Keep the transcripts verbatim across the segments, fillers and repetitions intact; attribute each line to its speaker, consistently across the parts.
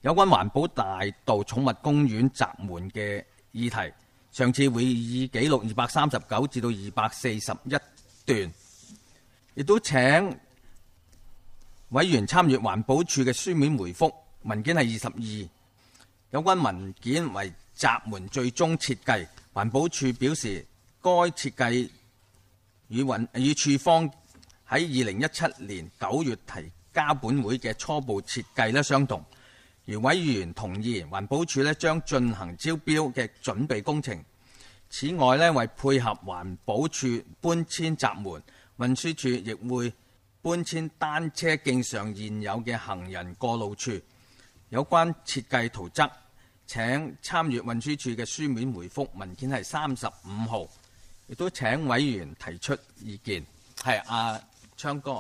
Speaker 1: 有關環保大道寵物公園閘門嘅議題，上次會議記錄二百三十九至到二百四十一段，亦都請委員參閱環保署嘅書面回覆，文件係二十二。有關文件為閘門最終設計，環保署表示該設計與運與署方喺二零一七年九月提交本會嘅初步設計咧相同。而委員同意環保署咧將進行招標嘅準備工程。此外咧，為配合環保署搬遷閘門，運輸署亦會搬遷單車徑上現有嘅行人過路處。有關設計圖則請參閱運輸署嘅書面回覆，文件係三十五號，亦都請委員提出意見。係阿昌哥。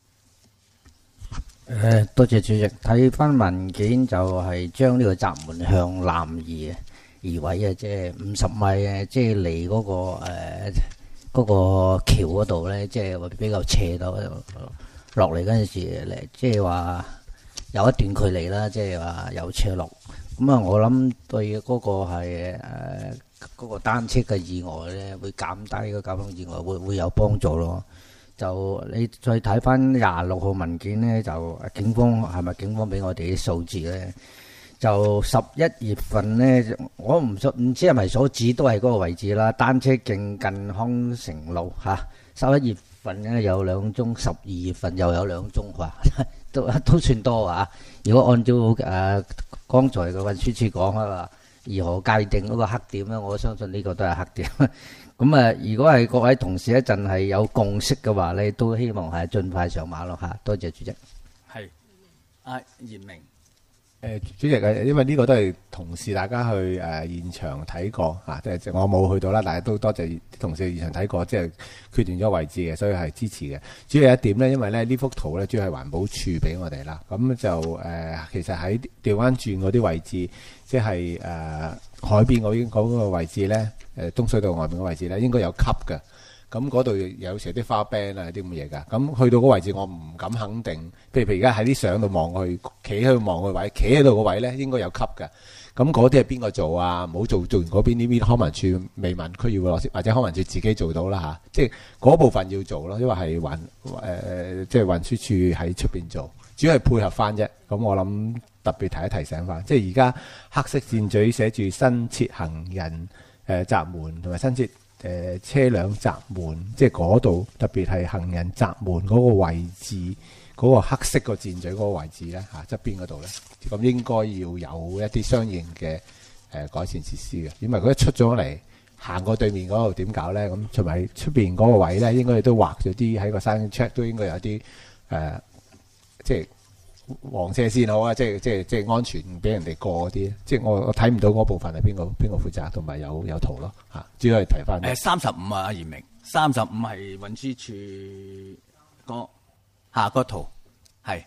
Speaker 2: 誒，多謝主席。睇翻文件就係將呢個閘門向南移移位啊，即係五十米啊，即係離嗰個誒嗰個橋嗰度咧，即係比較斜到落嚟嗰陣時嚟，即係話有一段距離啦，即係話有斜落。咁啊，我諗對嗰個係誒嗰個單車嘅意外咧，會減低個交通意外，會會有幫助咯。就你再睇翻廿六號文件咧，就警方係咪警方俾我哋啲數字咧？就十一月份咧，我唔唔知係咪所指都係嗰個位置啦。單車徑近康城路嚇，十一月份咧有兩宗，十二月份又有兩宗啩，都都算多啊！如果按照誒、呃、剛才嘅運輸署講啊，如何界定嗰個黑點咧？我相信呢個都係黑點。咁啊，如果係各位同事一陣係有共識嘅話咧，都希望係盡快上馬咯嚇。多謝主席。
Speaker 1: 係阿嚴明。
Speaker 3: 誒主席啊，因為呢個都係同事大家去誒、呃、現場睇過嚇，即、啊、係我冇去到啦，但係都多謝同事現場睇過，即係決斷咗位置嘅，所以係支持嘅。主要一點呢，因為咧呢幅圖呢，主要係環保署俾我哋啦，咁就誒、呃、其實喺調彎轉嗰啲位置，即係誒、呃、海邊嗰嗰個位置呢，誒東水道外面嘅位置呢，應該有級嘅。咁嗰度有時啲花 band 啊，啲咁嘅嘢㗎。咁去到嗰位置，我唔敢肯定。譬如譬如而家喺啲相度望去，企喺度望個位，企喺度個位咧應該有級㗎。咁嗰啲係邊個做啊？唔好做做完嗰邊呢邊康文署未問區議會落先，或者康文署自己做到啦嚇。即係嗰部分要做咯，因為係運誒即係運輸署喺出邊做，主要係配合翻啫。咁我諗特別提一提醒翻，即係而家黑色箭嘴寫住新設行人誒閘門同埋新設。誒、呃、車輛閘門，即係嗰度特別係行人閘門嗰個位置，嗰、嗰個黑色個箭嘴嗰個位置咧嚇側邊嗰度咧，咁應該要有一啲相應嘅誒、呃、改善設施嘅。因為佢一出咗嚟行過對面嗰度點搞咧？咁同埋出邊嗰個位咧，應該都畫咗啲喺個山 check 都應該有啲誒、呃，即係黃車線好啊！即係即係即係安全俾人哋過嗰啲，即係我我睇唔到嗰部分係邊個邊個負責，同埋有有圖咯嚇，主要係提翻。
Speaker 1: 誒三十五啊，阿嚴明，三十五係運輸署個下個圖係。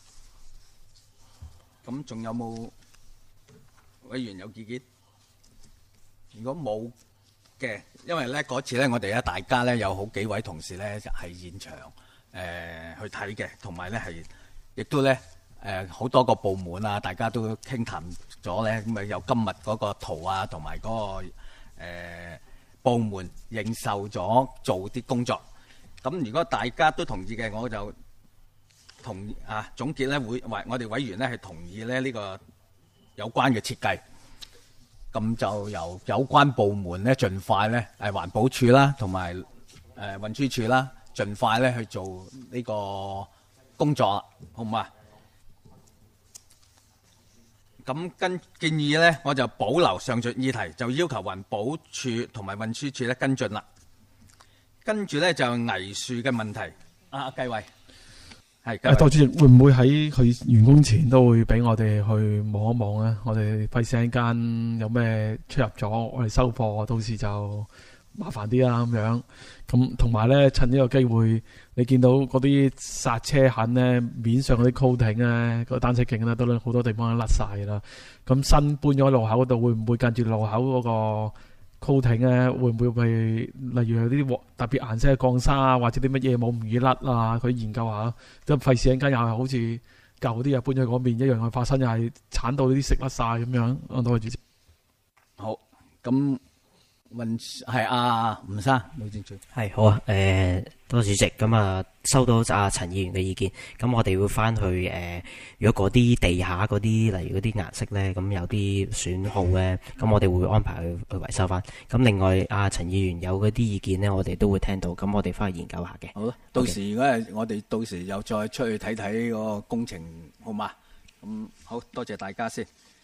Speaker 1: 咁仲有冇委員有意見？如果冇嘅，因為咧嗰次咧，我哋咧大家咧有好幾位同事咧係現場誒、呃、去睇嘅，同埋咧係。亦都咧，誒好多個部門啊，大家都傾談咗咧，咁咪有今日嗰個圖啊，同埋嗰個誒、呃、部門認受咗做啲工作。咁如果大家都同意嘅，我就同意啊總結咧會，我哋委員咧係同意咧呢個有關嘅設計。咁就由有關部門咧盡快咧誒環保署啦，同埋誒運輸署啦，盡快咧去做呢個工作好唔好啊？咁跟建議咧，我就保留上述議題，就要求環保署同埋運輸署咧跟進啦。跟住咧就藝樹嘅問題，阿繼偉係。誒，
Speaker 4: 代主席會唔會喺佢完工前都會俾我哋去望一望咧？我哋費事一間有咩出入咗，我哋收貨，到時就麻煩啲啦咁樣。咁同埋咧，趁呢個機會，你見到嗰啲剎車痕咧，面上嗰啲 coating 咧，個單車徑咧，都好多地方都甩晒啦。咁新搬咗路口嗰度，會唔會近住路口嗰個 coating 咧？會唔會係例如有啲特別顏色嘅鋼砂啊，或者啲乜嘢冇唔易甩啊？佢研究下，咁費事一間又係好似舊啲又搬咗去嗰邊，一樣去發生又係鏟到啲食甩晒咁樣。我多謝主席。
Speaker 1: 好，咁運係阿吳生老正最
Speaker 5: 係好啊，誒、呃，多謝主席。咁啊，收到阿陳議員嘅意見，咁我哋會翻去誒、呃，如果嗰啲地下嗰啲，例如嗰啲顏色咧，咁有啲損耗咧，咁我哋會安排去去維修翻。咁另外，阿陳議員有嗰啲意見咧，我哋都會聽到，咁我哋翻去研究下嘅。
Speaker 1: 好啦，到時如果係我哋到時又再出去睇睇個工程，好嘛？咁好多謝大家先。